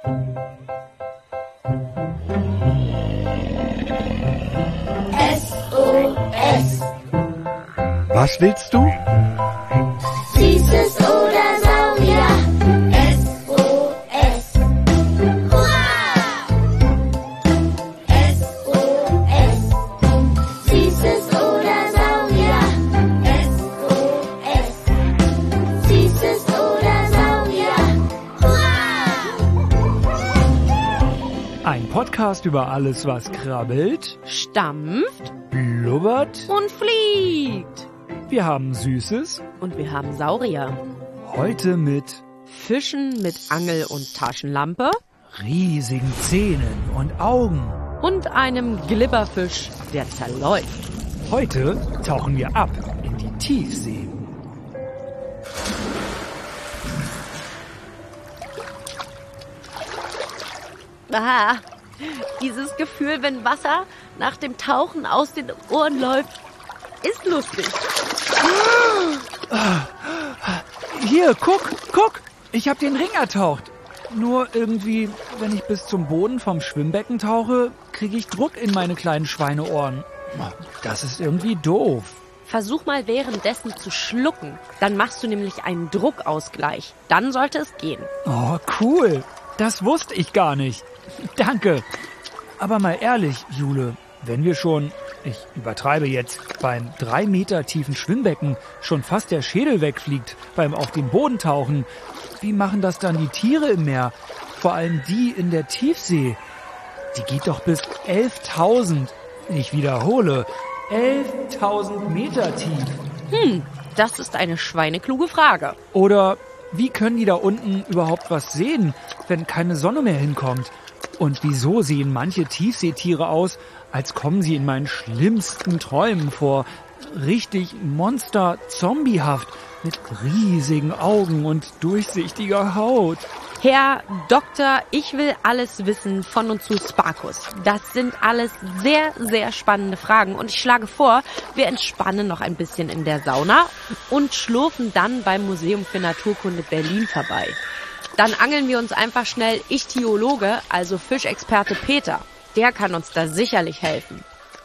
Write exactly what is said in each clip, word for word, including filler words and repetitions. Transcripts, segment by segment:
S O S. Was willst du? Süßes oder Saurier. S O S. Hurra! S O S. Süßes oder Saurier. S O S. Süßes oder Saurier. Hurra! Ein Podcast über alles, was krabbelt, Stampft blubbert. und fliegt. Wir haben Süßes. Und wir haben Saurier. Heute mit Fischen mit Angel- und Taschenlampe riesigen Zähnen und Augen. und einem Glibberfisch, der zerläuft. Heute tauchen wir ab in die Tiefsee. Ah, dieses Gefühl, wenn Wasser nach dem Tauchen aus den Ohren läuft, ist lustig. Hier, guck, guck. Ich habe den Ring ertaucht. Nur irgendwie, wenn ich bis zum Boden vom Schwimmbecken tauche, kriege ich Druck in meine kleinen Schweineohren. Das ist irgendwie doof. Versuch mal währenddessen zu schlucken. Dann machst du nämlich einen Druckausgleich. Dann sollte es gehen. Oh, cool. Das wusste ich gar nicht. Danke. Aber mal ehrlich, Jule, wenn wir schon, ich übertreibe jetzt, beim drei Meter tiefen Schwimmbecken schon fast der Schädel wegfliegt, beim auf den Boden tauchen, wie machen das dann die Tiere im Meer? Vor allem die in der Tiefsee. Die geht doch bis elftausend. Ich wiederhole, elftausend Meter tief. Hm, das ist eine schweinekluge Frage. Oder wie können die da unten überhaupt was sehen, wenn keine Sonne mehr hinkommt? Und wieso sehen manche Tiefseetiere aus, als kommen sie in meinen schlimmsten Träumen vor? Richtig monster-zombiehaft, mit riesigen Augen und durchsichtiger Haut. Herr Doktor, ich will alles wissen von und zu Sparkus. Das sind alles sehr, sehr spannende Fragen und ich schlage vor, wir entspannen noch ein bisschen in der Sauna und schlurfen dann beim Museum für Naturkunde Berlin vorbei. Dann angeln wir uns einfach schnell Ichthyologe, also Fischexperte Peter. Der kann uns da sicherlich helfen.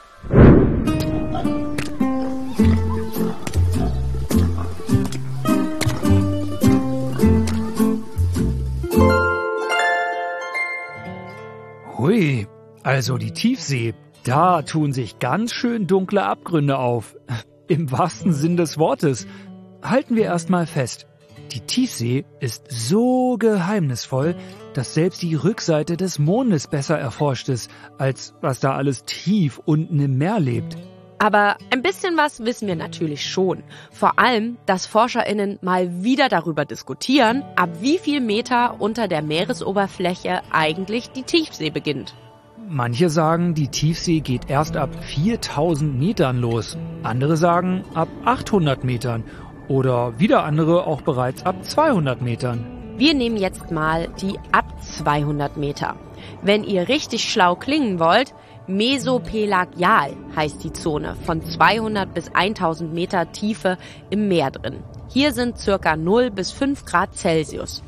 Hui, also die Tiefsee, da tun sich ganz schön dunkle Abgründe auf. Im wahrsten Sinn des Wortes. Halten wir erstmal fest. Die Tiefsee ist so geheimnisvoll, dass selbst die Rückseite des Mondes besser erforscht ist, als was da alles tief unten im Meer lebt. Aber ein bisschen was wissen wir natürlich schon. Vor allem, dass ForscherInnen mal wieder darüber diskutieren, ab wie viel Meter unter der Meeresoberfläche eigentlich die Tiefsee beginnt. Manche sagen, die Tiefsee geht erst ab viertausend Metern los. Andere sagen ab achthundert Metern. Oder wieder andere auch bereits ab zweihundert Metern. Wir nehmen jetzt mal die ab zweihundert Meter. Wenn ihr richtig schlau klingen wollt, mesopelagial heißt die Zone von zweihundert bis tausend Meter Tiefe im Meer drin. Hier sind circa null bis fünf Grad Celsius.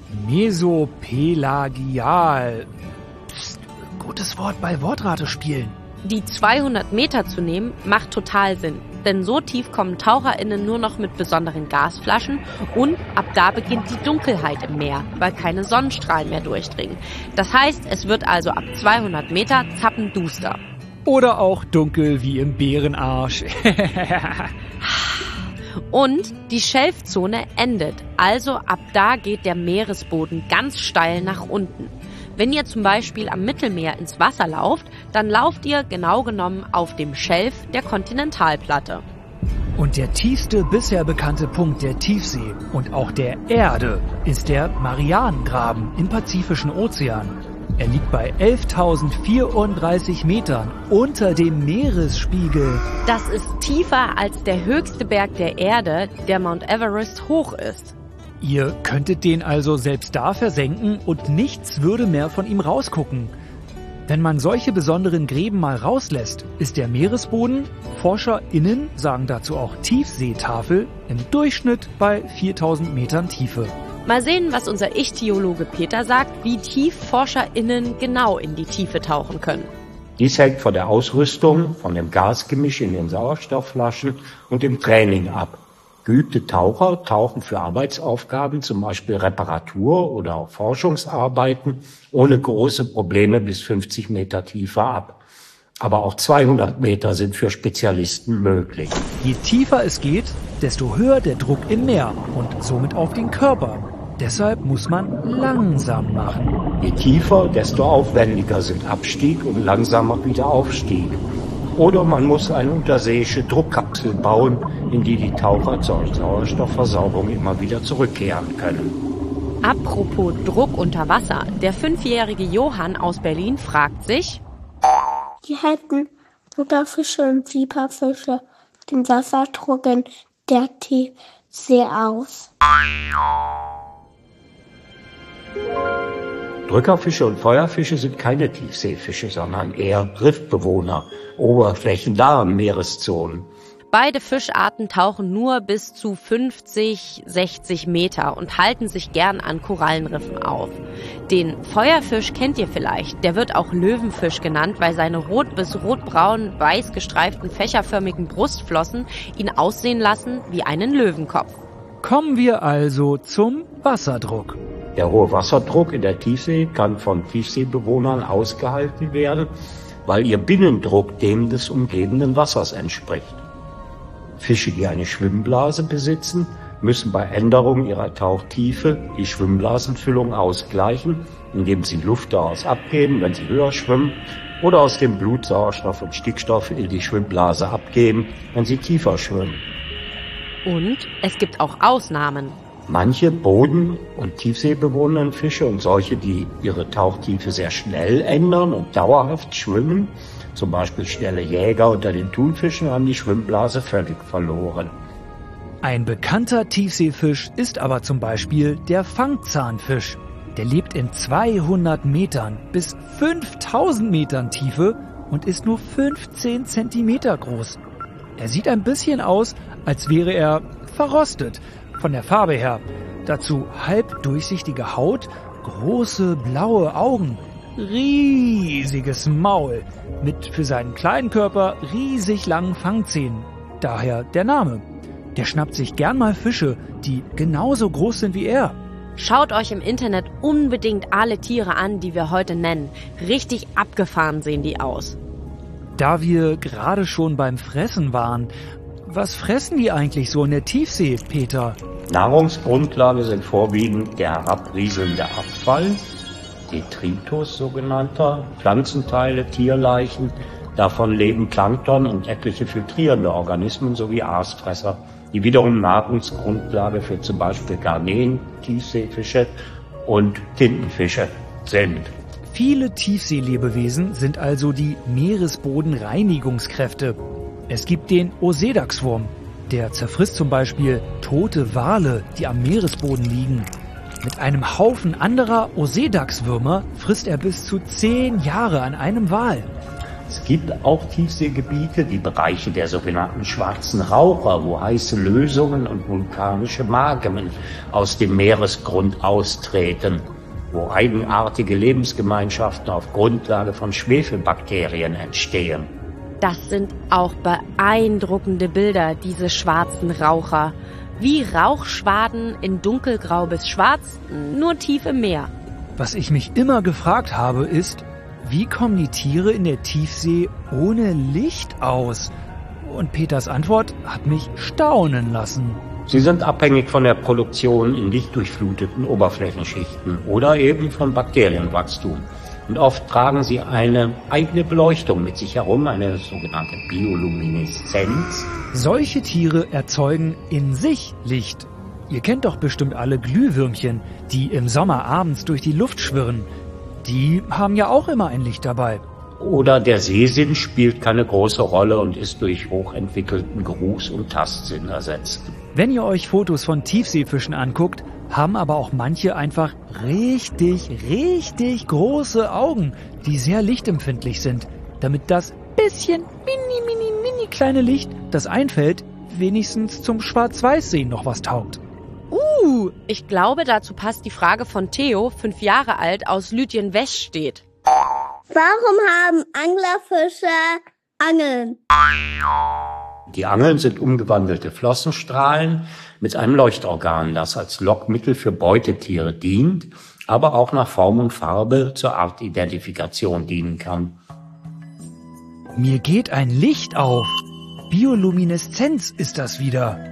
Mesopelagial. Psst, gutes Wort bei Wortratespielen. Die zweihundert Meter zu nehmen, macht total Sinn. Denn so tief kommen TaucherInnen nur noch mit besonderen Gasflaschen und ab da beginnt die Dunkelheit im Meer, weil keine Sonnenstrahlen mehr durchdringen. Das heißt, es wird also ab zweihundert Meter zappenduster. Oder auch dunkel wie im Bärenarsch. Und die Schelfzone endet, also ab da geht der Meeresboden ganz steil nach unten. Wenn ihr zum Beispiel am Mittelmeer ins Wasser lauft, dann lauft ihr genau genommen auf dem Schelf der Kontinentalplatte. Und der tiefste bisher bekannte Punkt der Tiefsee und auch der Erde ist der Marianengraben im Pazifischen Ozean. Er liegt bei elftausendvierunddreißig Metern unter dem Meeresspiegel. Das ist tiefer als der höchste Berg der Erde, der Mount Everest hoch ist. Ihr könntet den also selbst da versenken und nichts würde mehr von ihm rausgucken. Wenn man solche besonderen Gräben mal rauslässt, ist der Meeresboden, ForscherInnen sagen dazu auch Tiefseetafel, im Durchschnitt bei viertausend Metern Tiefe. Mal sehen, was unser Ichthyologe Peter sagt, wie tief ForscherInnen genau in die Tiefe tauchen können. Dies hängt von der Ausrüstung, von dem Gasgemisch in den Sauerstoffflaschen und dem Training ab. Geübte Taucher tauchen für Arbeitsaufgaben, zum Beispiel Reparatur oder auch Forschungsarbeiten, ohne große Probleme bis fünfzig Meter Tiefe ab. Aber auch zweihundert Meter sind für Spezialisten möglich. Je tiefer es geht, desto höher der Druck im Meer und somit auf den Körper. Deshalb muss man langsam machen. Je tiefer, desto aufwendiger sind Abstieg und langsamer Wiederaufstieg. Oder man muss eine unterseeische Druckkapsel bauen, in die die Taucher zur Sauerstoffversorgung immer wieder zurückkehren können. Apropos Druck unter Wasser. Der fünfjährige Johann aus Berlin fragt sich: Die halten Butterfische und Viperfische den Wasserdruck in der Tiefsee aus? Drückerfische und Feuerfische sind keine Tiefseefische, sondern eher Riffbewohner, oberflächennahen Meereszonen. Beide Fischarten tauchen nur bis zu fünfzig, sechzig Meter und halten sich gern an Korallenriffen auf. Den Feuerfisch kennt ihr vielleicht. Der wird auch Löwenfisch genannt, weil seine rot- bis rotbraun weiß gestreiften fächerförmigen Brustflossen ihn aussehen lassen wie einen Löwenkopf. Kommen wir also zum Wasserdruck. Der hohe Wasserdruck in der Tiefsee kann von Tiefseebewohnern ausgehalten werden, weil ihr Binnendruck dem des umgebenden Wassers entspricht. Fische, die eine Schwimmblase besitzen, müssen bei Änderung ihrer Tauchtiefe die Schwimmblasenfüllung ausgleichen, indem sie Luft daraus abgeben, wenn sie höher schwimmen, oder aus dem Blut Sauerstoff und Stickstoff in die Schwimmblase abgeben, wenn sie tiefer schwimmen. Und es gibt auch Ausnahmen. Manche Boden- und Tiefseebewohnenden Fische und solche, die ihre Tauchtiefe sehr schnell ändern und dauerhaft schwimmen, zum Beispiel schnelle Jäger unter den Thunfischen, haben die Schwimmblase völlig verloren. Ein bekannter Tiefseefisch ist aber zum Beispiel der Fangzahnfisch. Der lebt in zweihundert Metern bis fünftausend Metern Tiefe und ist nur fünfzehn Zentimeter groß. Er sieht ein bisschen aus, als wäre er verrostet, von der Farbe her. Dazu halbdurchsichtige Haut, große blaue Augen, riesiges Maul mit für seinen kleinen Körper riesig langen Fangzähnen. Daher der Name. Der schnappt sich gern mal Fische, die genauso groß sind wie er. Schaut euch im Internet unbedingt alle Tiere an, die wir heute nennen. Richtig abgefahren sehen die aus. Da wir gerade schon beim Fressen waren, was fressen die eigentlich so in der Tiefsee, Peter? Nahrungsgrundlage sind vorwiegend der herabrieselnde Abfall, Detritus sogenannter, Pflanzenteile, Tierleichen. Davon leben Plankton und etliche filtrierende Organismen sowie Aasfresser, die wiederum Nahrungsgrundlage für zum Beispiel Garnelen, Tiefseefische und Tintenfische sind. Viele Tiefseelebewesen sind also die Meeresbodenreinigungskräfte. Es gibt den Osedaxwurm, der zerfrisst zum Beispiel tote Wale, die am Meeresboden liegen. Mit einem Haufen anderer Osedaxwürmer frisst er bis zu zehn Jahre an einem Wal. Es gibt auch Tiefseegebiete, die Bereiche der sogenannten schwarzen Raucher, wo heiße Lösungen und vulkanische Magmen aus dem Meeresgrund austreten, wo eigenartige Lebensgemeinschaften auf Grundlage von Schwefelbakterien entstehen. Das sind auch beeindruckende Bilder, diese schwarzen Raucher. Wie Rauchschwaden in dunkelgrau bis schwarz, nur tief im Meer. Was ich mich immer gefragt habe, ist, wie kommen die Tiere in der Tiefsee ohne Licht aus? Und Peters Antwort hat mich staunen lassen. Sie sind abhängig von der Produktion in lichtdurchfluteten Oberflächenschichten oder eben von Bakterienwachstum. Und oft tragen sie eine eigene Beleuchtung mit sich herum, eine sogenannte Biolumineszenz. Solche Tiere erzeugen in sich Licht. Ihr kennt doch bestimmt alle Glühwürmchen, die im Sommer abends durch die Luft schwirren. Die haben ja auch immer ein Licht dabei. Oder der Sehsinn spielt keine große Rolle und ist durch hochentwickelten Geruchs- und Tastsinn ersetzt. Wenn ihr euch Fotos von Tiefseefischen anguckt, haben aber auch manche einfach richtig, richtig große Augen, die sehr lichtempfindlich sind, damit das bisschen mini, mini, mini kleine Licht, das einfällt, wenigstens zum Schwarz-Weiß-Sehen noch was taugt. Uh, Uh, ich glaube, dazu passt die Frage von Theo, fünf Jahre alt, aus Lütjen-Weststedt. Warum haben Anglerfische Angeln? Die Angeln sind umgewandelte Flossenstrahlen mit einem Leuchtorgan, das als Lockmittel für Beutetiere dient, aber auch nach Form und Farbe zur Artidentifikation dienen kann. Mir geht ein Licht auf. Biolumineszenz ist das wieder.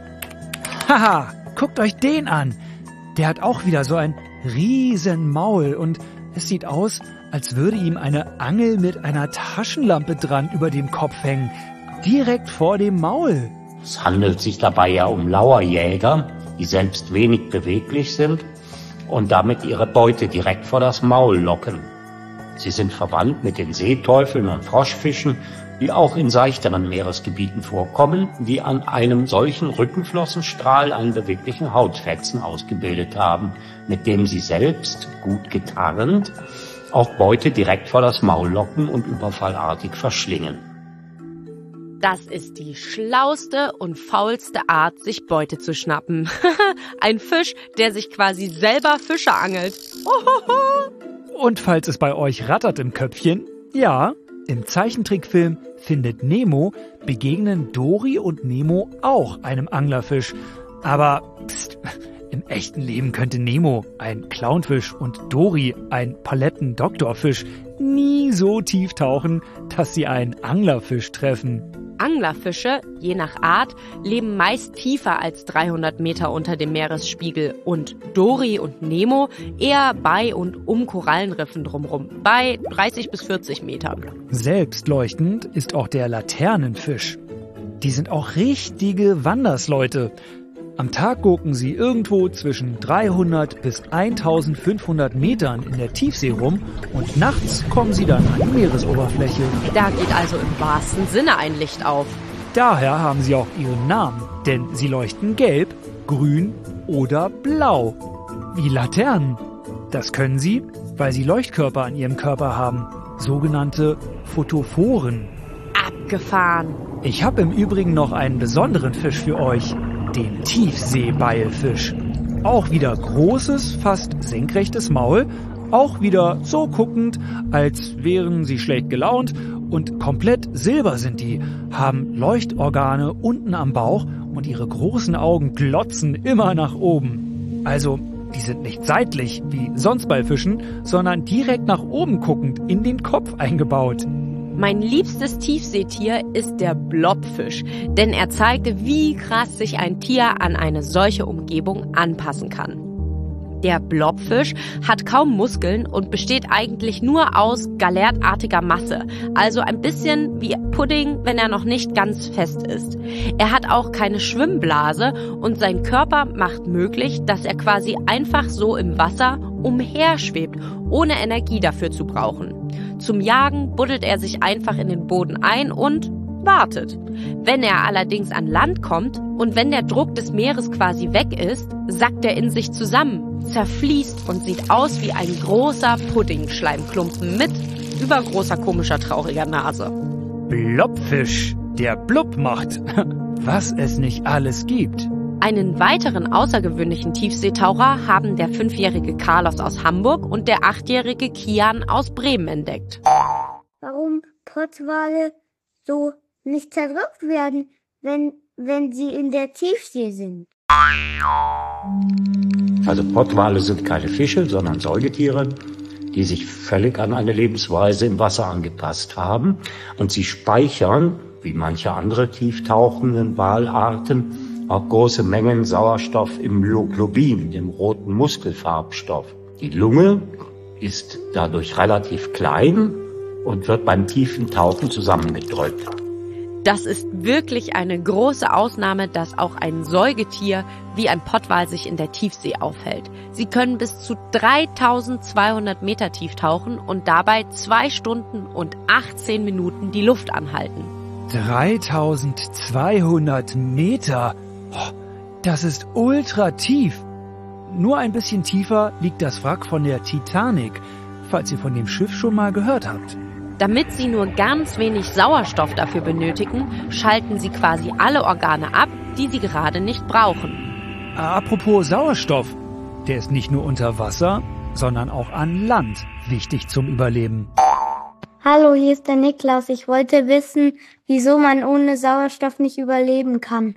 Haha, guckt euch den an. Der hat auch wieder so ein riesen Maul und es sieht aus, als würde ihm eine Angel mit einer Taschenlampe dran über dem Kopf hängen. Direkt vor dem Maul. Es handelt sich dabei ja um Lauerjäger, die selbst wenig beweglich sind und damit ihre Beute direkt vor das Maul locken. Sie sind verwandt mit den Seeteufeln und Froschfischen, die auch in seichteren Meeresgebieten vorkommen, die an einem solchen Rückenflossenstrahl einen beweglichen Hautfetzen ausgebildet haben, mit dem sie selbst, gut getarnt, auch Beute direkt vor das Maul locken und überfallartig verschlingen. Das ist die schlauste und faulste Art, sich Beute zu schnappen. Ein Fisch, der sich quasi selber Fische angelt. Und falls es bei euch rattert im Köpfchen, ja, im Zeichentrickfilm Findet Nemo begegnen Dory und Nemo auch einem Anglerfisch. Aber pst, im echten Leben könnte Nemo, ein Clownfisch, und Dory, ein Paletten-Doktorfisch, nie so tief tauchen, dass sie einen Anglerfisch treffen. Anglerfische, je nach Art, leben meist tiefer als dreihundert Meter unter dem Meeresspiegel und Dory und Nemo eher bei und um Korallenriffen drumherum, bei dreißig bis vierzig Metern. Selbstleuchtend ist auch der Laternenfisch. Die sind auch richtige Wandersleute. Am Tag gucken sie irgendwo zwischen dreihundert bis eintausendfünfhundert Metern in der Tiefsee rum und nachts kommen sie dann an die Meeresoberfläche. Da geht also im wahrsten Sinne ein Licht auf. Daher haben sie auch ihren Namen, denn sie leuchten gelb, grün oder blau. Wie Laternen. Das können sie, weil sie Leuchtkörper an ihrem Körper haben, sogenannte Photophoren. Abgefahren. Ich habe im Übrigen noch einen besonderen Fisch für euch. Den Tiefseebeilfisch. Auch wieder großes, fast senkrechtes Maul, auch wieder so guckend, als wären sie schlecht gelaunt, und komplett silber sind die, haben Leuchtorgane unten am Bauch und ihre großen Augen glotzen immer nach oben. Also, die sind nicht seitlich wie sonst bei Fischen, sondern direkt nach oben guckend in den Kopf eingebaut. Mein liebstes Tiefseetier ist der Blobfisch, denn er zeigte, wie krass sich ein Tier an eine solche Umgebung anpassen kann. Der Blobfisch hat kaum Muskeln und besteht eigentlich nur aus galertartiger Masse, also ein bisschen wie Pudding, wenn er noch nicht ganz fest ist. Er hat auch keine Schwimmblase und sein Körper macht möglich, dass er quasi einfach so im Wasser umherschwebt, ohne Energie dafür zu brauchen. Zum Jagen buddelt er sich einfach in den Boden ein und wartet. Wenn er allerdings an Land kommt und wenn der Druck des Meeres quasi weg ist, sackt er in sich zusammen, zerfließt und sieht aus wie ein großer Puddingschleimklumpen mit übergroßer, komischer, trauriger Nase. Blobfisch, der Blub macht. Was es nicht alles gibt. Einen weiteren außergewöhnlichen Tiefseetaucher haben der fünfjährige Carlos aus Hamburg und der achtjährige Kian aus Bremen entdeckt. Warum Pottwale so nicht zerdrückt werden, wenn, wenn sie in der Tiefsee sind? Also Pottwale sind keine Fische, sondern Säugetiere, die sich völlig an eine Lebensweise im Wasser angepasst haben. Und sie speichern, wie manche andere tieftauchenden Walarten, auch große Mengen Sauerstoff im Myoglobin, dem roten Muskelfarbstoff. Die Lunge ist dadurch relativ klein und wird beim tiefen Tauchen zusammengedrückt. Das ist wirklich eine große Ausnahme, dass auch ein Säugetier wie ein Pottwal sich in der Tiefsee aufhält. Sie können bis zu dreitausendzweihundert Meter tief tauchen und dabei zwei Stunden und achtzehn Minuten die Luft anhalten. dreitausendzweihundert Meter? Das ist ultra tief. Nur ein bisschen tiefer liegt das Wrack von der Titanic, falls ihr von dem Schiff schon mal gehört habt. Damit sie nur ganz wenig Sauerstoff dafür benötigen, schalten sie quasi alle Organe ab, die sie gerade nicht brauchen. apropos Sauerstoff, der ist nicht nur unter Wasser, sondern auch an Land wichtig zum Überleben. Hallo, hier ist der Niklaus. Ich wollte wissen, wieso man ohne Sauerstoff nicht überleben kann.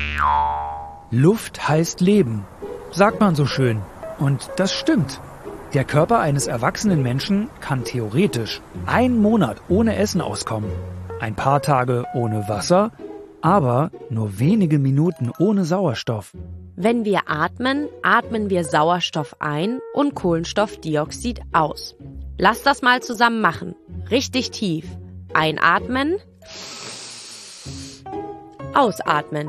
Luft heißt Leben, sagt man so schön. Und das stimmt. Der Körper eines erwachsenen Menschen kann theoretisch einen Monat ohne Essen auskommen, ein paar Tage ohne Wasser, aber nur wenige Minuten ohne Sauerstoff. Wenn wir atmen, atmen wir Sauerstoff ein und Kohlenstoffdioxid aus. Lass das mal zusammen machen. Richtig tief. Einatmen. Ausatmen.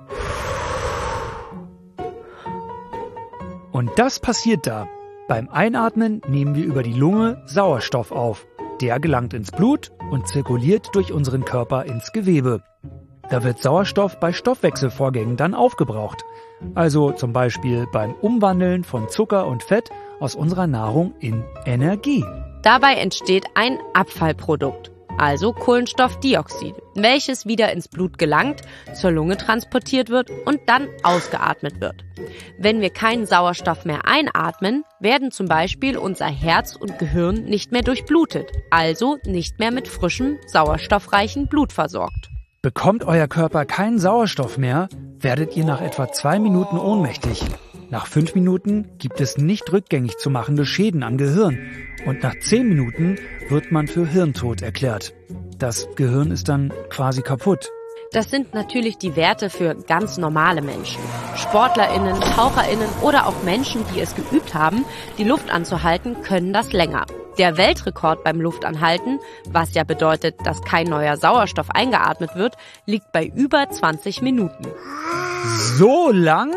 Und das passiert da. Beim Einatmen nehmen wir über die Lunge Sauerstoff auf. Der gelangt ins Blut und zirkuliert durch unseren Körper ins Gewebe. Da wird Sauerstoff bei Stoffwechselvorgängen dann aufgebraucht. Also zum Beispiel beim Umwandeln von Zucker und Fett aus unserer Nahrung in Energie. Dabei entsteht ein Abfallprodukt, also Kohlenstoffdioxid, welches wieder ins Blut gelangt, zur Lunge transportiert wird und dann ausgeatmet wird. Wenn wir keinen Sauerstoff mehr einatmen, werden zum Beispiel unser Herz und Gehirn nicht mehr durchblutet, also nicht mehr mit frischem, sauerstoffreichen Blut versorgt. Bekommt euer Körper keinen Sauerstoff mehr, werdet ihr nach etwa zwei Minuten ohnmächtig. Nach fünf Minuten gibt es nicht rückgängig zu machende Schäden am Gehirn. Und nach zehn Minuten wird man für Hirntod erklärt. Das Gehirn ist dann quasi kaputt. Das sind natürlich die Werte für ganz normale Menschen. SportlerInnen, TaucherInnen oder auch Menschen, die es geübt haben, die Luft anzuhalten, können das länger. Der Weltrekord beim Luftanhalten, was ja bedeutet, dass kein neuer Sauerstoff eingeatmet wird, liegt bei über zwanzig Minuten. So lang?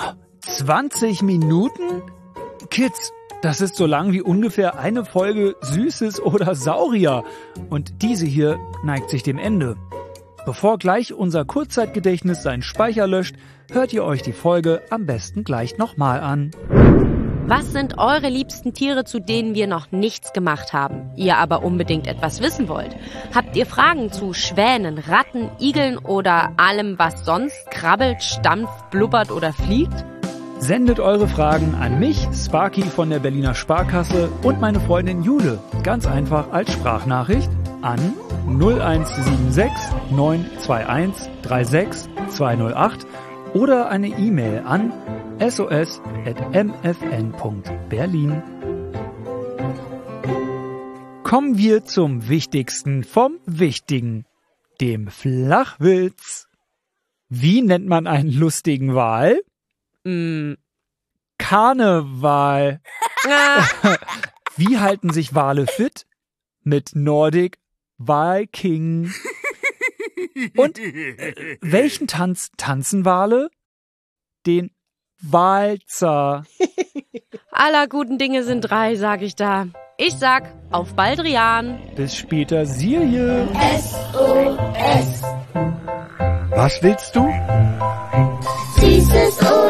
zwanzig Minuten? Kids, das ist so lang wie ungefähr eine Folge Süßes oder Saurier. Und diese hier neigt sich dem Ende. Bevor gleich unser Kurzzeitgedächtnis seinen Speicher löscht, hört ihr euch die Folge am besten gleich nochmal an. Was sind eure liebsten Tiere, zu denen wir noch nichts gemacht haben, ihr aber unbedingt etwas wissen wollt? Habt ihr Fragen zu Schwänen, Ratten, Igeln oder allem, was sonst krabbelt, stampft, blubbert oder fliegt? Sendet eure Fragen an mich, Sparky von der Berliner Sparkasse und meine Freundin Jule. Ganz einfach als Sprachnachricht an null eins sieben sechs neun zwei eins drei sechs zwei null acht oder eine E-Mail an s o s at m f n punkt berlin. Kommen wir zum Wichtigsten vom Wichtigen, dem Flachwitz. Wie nennt man einen lustigen Wal? Mm. Karneval. Wie halten sich Wale fit? Mit Nordic Viking. Und äh, welchen Tanz tanzen Wale? Den Walzer. Aller guten Dinge sind drei, sag ich da. Ich sag, auf Baldrian. Bis später, Silje. S O S. Was willst du? Süßes O